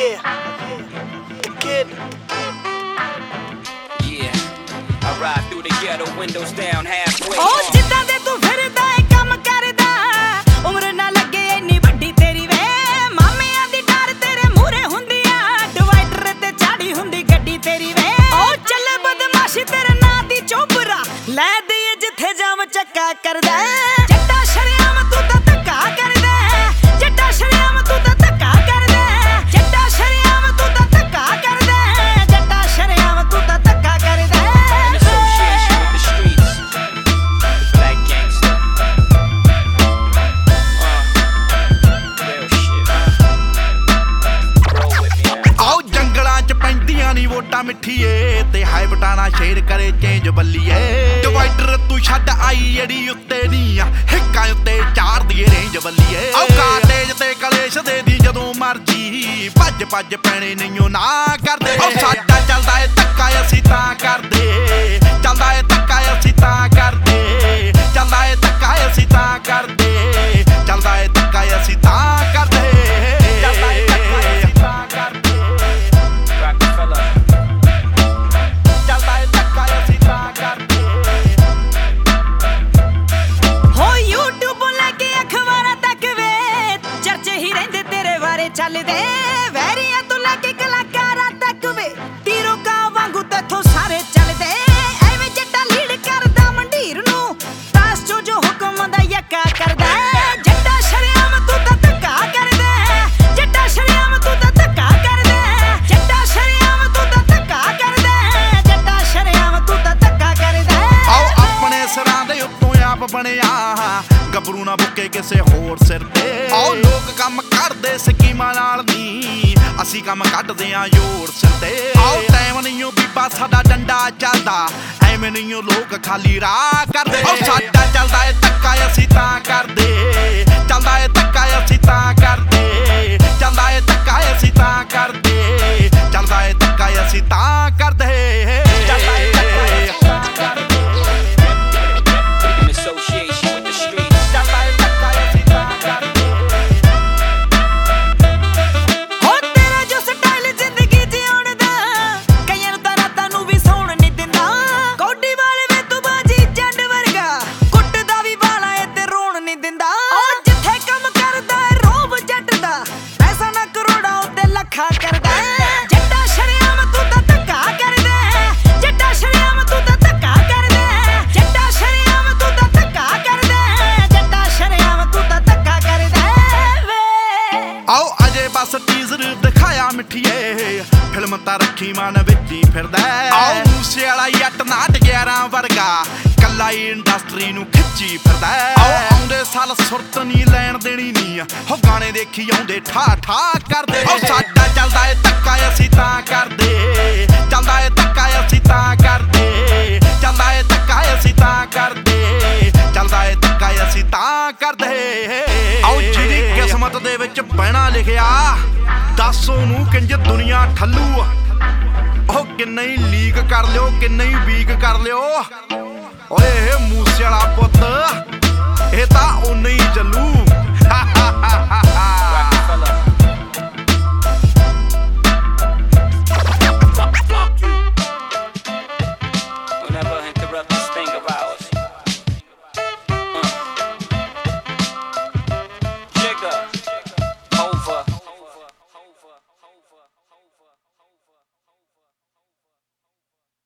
I ride through the ghetto, windows down, halfway. Oh, ਜਿੱਦਾਂ ਦੇ ਤੂੰ ਫਿਰਦਾ ਏ ਕੰਮ ਕਰਦਾ, ਉਮਰ ਨਾ ਲੱਗੇ ਇੰਨੀ ਵੱਡੀ ਤੇਰੀ ਵੇ। ਮਾਮਿਆਂ ਦੀ ਡਰ ਤੇਰੇ ਮੂਹਰੇ ਹੁੰਦੀ ਆ, ਡਿਵਾਈਡਰ ਤੇ ਚਾੜੀ ਹੁੰਦੀ ਗੱਡੀ ਤੇਰੀ ਵੇ। ਉਹ ਚੱਲੇ ਬਦਮਾਸ਼ੀ ਤੇਰੇ ਨਾਂ ਦੀ ਚੋਬਰਾ, ਲੈ ਦਈਏ ਜਿੱਥੇ ਜਾਮ ਚੱਕਾ ਕਰਦਾ। ਜੱਟਾ ਸ਼ਰਿਆਮ ਤੂੰ ਤਾਂ ਧੱਕਾ ਕਰਦਾ, ਜੱਟਾ ਸ਼ਰਿਆਮ ਤੂੰ ਤਾਂ ਧੱਕਾ ਕਰਦਾ, ਜੱਟਾ ਸ਼ਰਿਆਮ ਤੂੰ ਤਾਂ ਧੱਕਾ ਕਰਦਾ, ਜੱਟਾ ਸ਼ਰਿਆਮ ਤੂੰ ਤਾਂ ਧੱਕਾ ਕਰਦਾ। ਵੋਟਾਂ ਮਿੱਠੀਏ ਤੇ ਹਾਈ ਬਟਾਣਾ ਸ਼ੇਰ ਕਰੇ ਚੇਂਜ ਬੱਲੀਏ। ਡਿਵਾਈਡਰ ਤੂੰ ਛੱਡ ਆਈ ਜਿਹੜੀ ਉੱਤੇ ਨੀ ਆ, ਹਿੱਕਾਂ ਉੱਤੇ ਚਾਰ ਦੀਏ ਰੇਂਜ ਬੱਲੀਏ। ਆਓ ਕਾਟੇਜ ਤੇ ਕਲੇਸ਼ ਦੇ ਦੀ ਜਦੋਂ ਮਰਜੀ, ਭੱਜ ਭੱਜ ਪੈਣੇ ਨਹੀਂਓ ਨਾ ਕਰਦੇ। ਉਹ ਸਾਡਾ ਚੱਲਦਾ ਏ ਧੱਕਾ ਅਸੀਂ ਤਾਂ ਕਰਦੇ, ਚੱਲਦਾ ਏ ਧੱਕਾ ਅਸੀਂ ਤਾਂ ਕਰਦੇ, ਚੱਲਦਾ ਏ ਧੱਕਾ ਅਸੀਂ ਤਾਂ ਕਰਦੇ, ਚੱਲਦਾ ਏ ਧੱਕਾ ਅਸੀਂ ਤਾਂ ਕਰਦੇ, ਚੱਲਦਾ ਏ ਧੱਕਾ ਅਸੀਂ ਤਾਂ ਕਰਦੇ। ਚੱਲਦੇ ਵੈਰੀਆਂ ਤੋਂ ਲੈ ਕੇ ਕਲਾਕਾਰਾਂ ਤੱਕ ਵੇ, ਤੀਰੋ ਕਾਂ ਵਾਂਗੂ ਤੇਥੋਂ ਸਾਰੇ ਚੱਲਦੇ। ਐਵੇਂ ਜੱਟਾ ਲੀਡ ਕਰਦਾ ਮੰਡੀਰ ਨੂੰ, ਤਾਸ ਚੋਂ ਜੋ ਹੁਕਮ ਦਾ ਯੱਕਾ ਕਰਦਾ। ਜੱਟਾ ਸ਼ਰਿਆਮ ਤੂੰ ਤਾਂ ਧੱਕਾ ਕਰਦਾ, ਜੱਟਾ ਸ਼ਰਿਆਮ ਤੂੰ ਤਾਂ ਧੱਕਾ ਕਰਦਾ, ਜੱਟਾ ਸ਼ਰਿਆਮ ਤੂੰ ਤਾਂ ਧੱਕਾ ਕਰਦਾ, ਜੱਟਾ ਸ਼ਰਿਆਮ ਤੂੰ ਤਾਂ ਧੱਕਾ ਕਰਦਾ। ਆਓ ਆਪਣੇ ਸਿਰਾਂ ਦੇ ਉੱਤੋਂ ਆਪ ਬਣਿਆ, ਗੱਭਰੂ ਨਾ ਬੁੱਕੇ ਕਿਸੇ ਹੋਰ ਸਿਰ ਤੇ। ਆਓ ਲੋਕ ਕੰਮ ਕਰਦੇ ਸਕੀਮਾਂ ਨਾਲ ਨੀ, ਅਸੀਂ ਕੰਮ ਕੱਢਦੇ ਆਂ ਜ਼ੋਰ ਸਿਰ ਤੇ। ਆਓ ਟਾਈਮ ਨਹੀਂਓ ਬੀਬਾ ਸਾਡਾ ਡੰਡਾ ਚੱਲਦਾ, ਐਵੇਂ ਨਹੀਂਓ ਲੋਕ ਖਾਲੀ ਰਾਹ ਕਰਦੇ। ਆਓ ਸਾਡਾ ਚੱਲਦਾ ਏ ਧੱਕਾ ਅਸੀਂ ਤਾਂ ਕਰਦੇ, ਚੱਲਦਾ ਏ ਧੱਕਾ ਅਸੀਂ ਤਾਂ ਕਰਦੇ, ਚੱਲਦਾ ਏ ਧੱਕਾ ਅਸੀਂ ਤਾਂ ਕਰਦੇ, ਚੱਲਦਾ ਏ ਧੱਕਾ ਅਸੀਂ ਤਾਂ ਕਰਦੇ, ਚੱਲਦਾ ਏ ਧੱਕਾ ਅਸੀਂ ਤਾਂ ਕਰਦੇ। ਜੱਟਾ ਸ਼ਰਿਆਮ ਤੂੰ ਤਾਂ ਧੱਕਾ ਕਰਦਾ, ਜੱਟਾ ਸ਼ਰਿਆਮ ਤੂੰ ਤਾਂ ਧੱਕਾ ਕਰਦਾ, ਜੱਟਾ ਸ਼ਰਿਆਮ ਤੂੰ ਤਾਂ ਧੱਕਾ ਕਰਦਾ, ਜੱਟਾ ਸ਼ਰਿਆਮ ਤੂੰ ਤਾਂ ਧੱਕਾ ਕਰਦਾ ਵੇ। ਆਓ ਅਜੇ ਬਸ ਟੀਜ਼ਰ ਦਿਖਾਇਆ ਮਿੱਠੀਏ, ਫਿਲਮ ਤਾਂ ਰੱਖੀ ਮਨ ਵਿੱਚ ਹੀ ਫਿਰਦਾ। ਆਓ ਮੂਸੇ ਵਾਲਾ ਜੱਟ ਨਾਟ 11 ਵਰਗਾ, ਕੱਲਾ ਹੀ ਇੰਡਸਟਰੀ ਨੂੰ ਖਿੱਚੀ ਫਿਰਦਾ। ਆਓ ਆਉਂਦੇ ਸਾਲ ਸੁਰਤ ਨੀ ਲੈਣ ਦੇਣੀ ਨੀ, ਹੋ ਗਾਣੇ ਦੇਖੀ ਆਉਂਦੇ ਠਾ ਠਾ ਕਰਦੇ। ਆਓ ਸਾਡਾ ਚੱਲਦਾ ਏ ਧੱਕਾ ਅਸੀਂ ਤਾਂ ਕਰਦੇ, ਚੱਲਦਾ ਏ ਧੱਕਾ ਅਸੀਂ ਤਾਂ ਕਰਦੇ, ਚੱਲਦਾ ਏ ਧੱਕਾ ਅਸੀਂ ਤਾਂ ਕਰਦੇ, ਚੱਲਦਾ ਏ ਧੱਕਾ ਅਸੀਂ ਤਾਂ ਕਰਦੇ। ਆਓ ਜਿਹਦੀ ਕਿਸਮਤ ਦੇ ਵਿੱਚ ਬਹਿਣਾ ਲਿਖਿਆ, ਦੱਸ ਉਹਨੂੰ ਕਿੰਜ ਦੁਨੀਆ ਠੱਲੂ। ਉਹ ਕਿੰਨਾ ਹੀ ਲੀਕ ਕਰ ਲਿਓ, ਕਿੰਨਾ ਹੀ ਵੀਕ ਕਰ ਲਿਓ, ਓਏ ਮੂਸੇ ਵਾਲਾ ਪੁੱਤ ਇਹ ਤਾਂ ਓਨਾ ਹੀ ਚੱਲੂ।